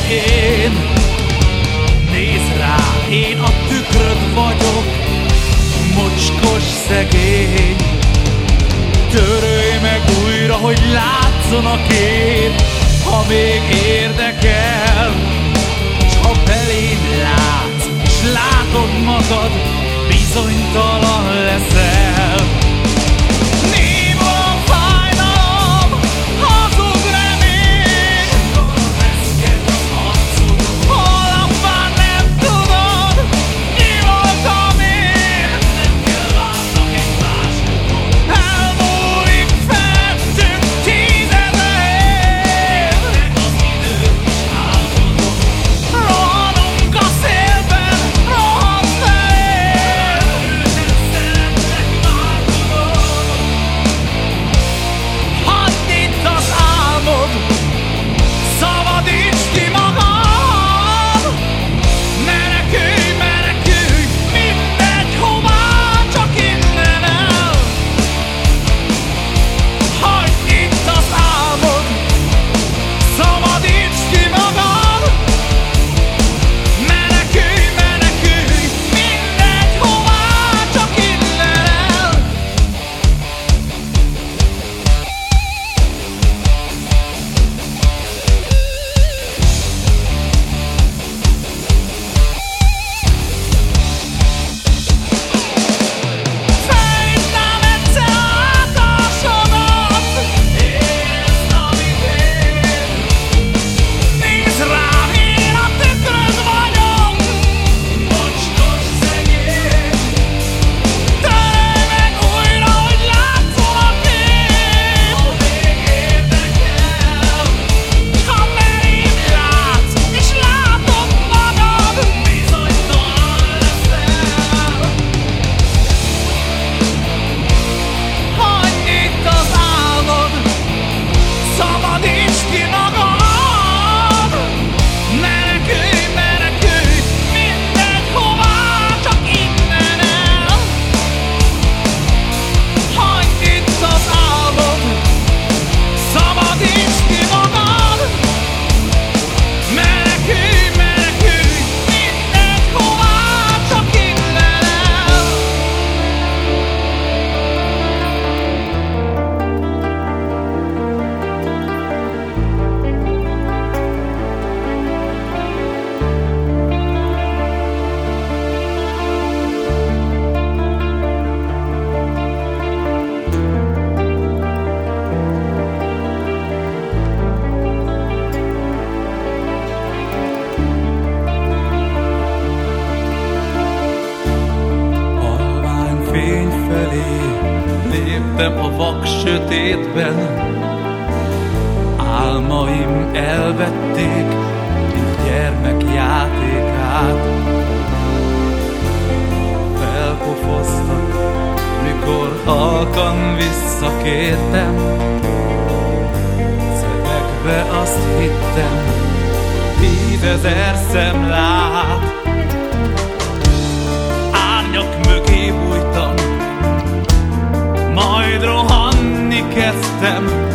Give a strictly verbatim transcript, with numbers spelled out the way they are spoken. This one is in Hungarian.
én. Nézd rá, én a tükröd vagyok, mocskos szegény. Törölj meg újra, hogy látszon a kép, ha még érdekel. S ha belém látsz, és látod magad, bizonytalan leszel. Némolom fájdalom, hazug remény, reszked az arcodon. Holnap már nem tudod, mi voltam én. Nem kell várnak egy másikon, elmúlik fettünk tízezer év. Értek az idők és álmodom, rohanunk a szélben, rohansz felém. Őket szeretlek, már tudod. Hagyd itt az álmod, szabadíts ki magad. Menekülj, menekülj, mindegy hová, csak innen el. Hagyd itt az álmod, szabadíts ki magad. Menekülj, menekülj, mindegy hová, csak innen el. Felhívnám egyszer a látásodat, érezd, amit én. Nézd rám, én a tükröd vagyok, mocskos szegény. Törölj meg újra, hogy látszon a kép, ha még érdekel. S ha belém látsz, és látod magad, bizonytalan leszel. Hagyd itt az álmod, szabadíts ki magad. Menekülj, menekülj, mindegy hová, csak innen el. Hagyd itt az álmod, szabadíts ki magad. Menekülj, menekülj, mindegy hová, csak innen el. Halvány fény felé léptem a vak sötétben. Álmaim elvették, mint gyermek játékát. Felpofoztak, mikor halkan visszakértem. Szövegbe azt hittem, tízezer szem lát. Árnyak mögé bújtam, majd rohanni kezdtem.